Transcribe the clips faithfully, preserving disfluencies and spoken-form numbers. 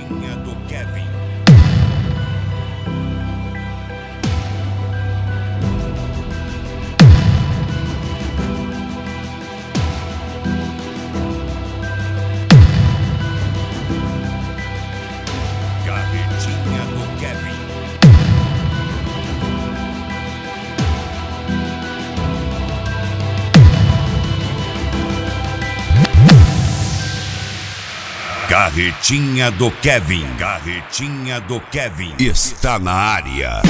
Carretinha do Kevin. Carretinha do Kevin. Carretinha do Kevin. Carretinha do Kevin está na área.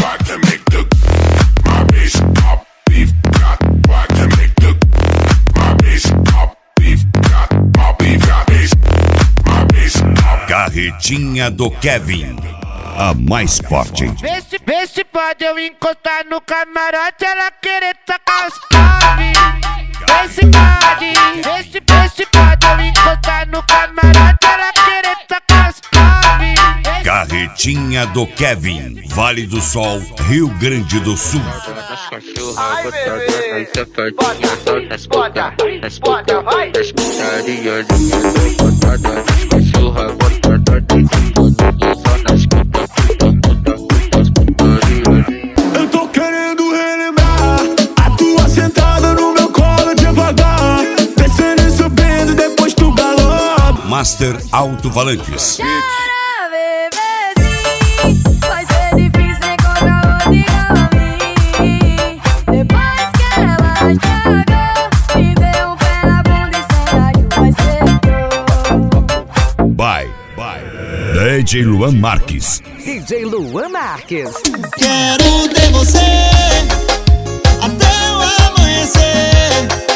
Carretinha do Kevin, a mais forte. Vê se, vê se pode eu encostar no camarote, ela querer tacar os cabe. Vê se pode, vê se, vê se pode eu encostar no camarote, ela querer tacar os cabe. Carretinha do Kevin, Vale do Sol, Rio Grande do Sul. Ai, bebê, bota, bota, bota, vai. Eu tô querendo relembrar a tua sentada no meu colo devagar, descendo e subindo, depois tu galopa. Master Alto Valantes. Vai ser difícil encontrar outro igual a mim. Depois que ela estragou, me deu um pé na bunda e saiu, vai ser Bye, bye. D J Luan Marques. D J Luan Marques. Quero ter você até o amanhecer.